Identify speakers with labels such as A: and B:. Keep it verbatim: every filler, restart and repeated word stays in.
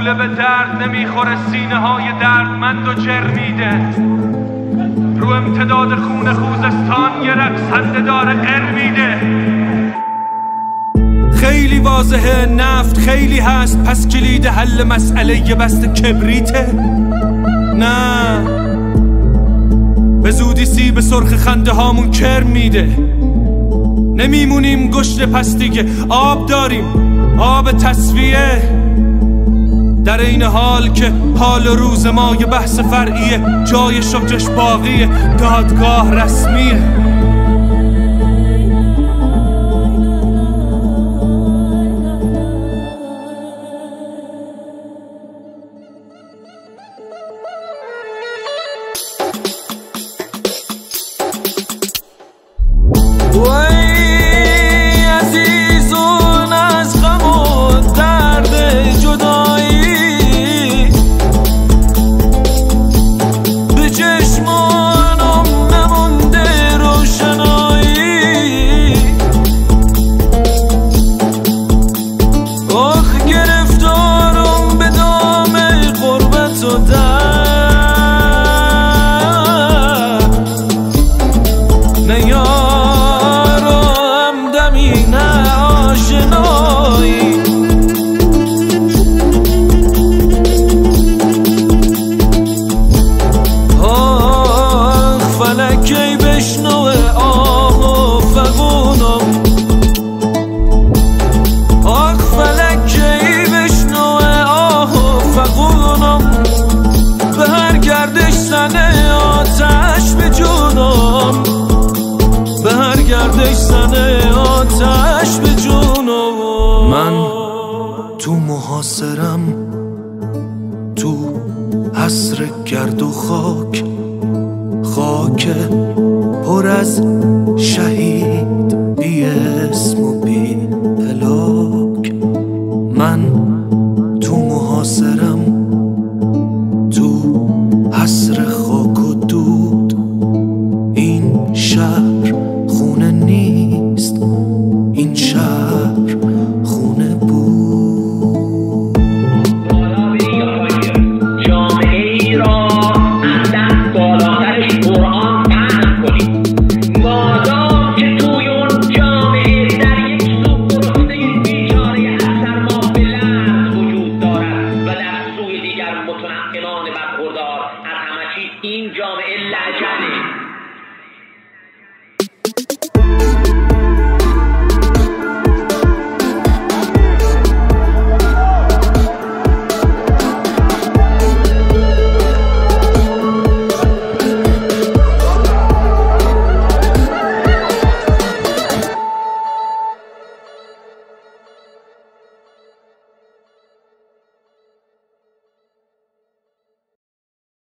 A: کوله به درد نمیخوره، سینه های دردمند و جرمیده. رو امتداد خون خوزستان یه رقصنده داره قر میده. خیلی واضحه نفت خیلی هست، پس کلید حل مسئله یه بسته کبریته. نه به زودی سیب سرخ خنده هامون کرم میده. نمیمونیم گشت پس دیگه، آب داریم، آب تصفیه. در این حال که حال و روز ما یه بحث فرعیه، جای شجش باقیه، دادگاه رسمیه. من تو محاصرم، تو عصر گرد و خاک، خاک پر از شهید بیه.